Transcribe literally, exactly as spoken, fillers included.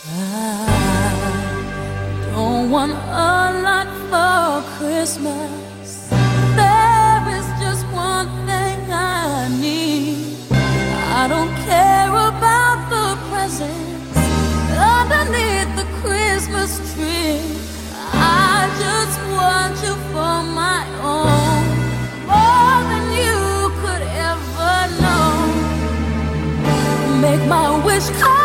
I don't want a lot for Christmas. There is just one thing I need. I don't care about the presents underneath the Christmas tree. I just want you for my own, more than you could ever know. Make my wish come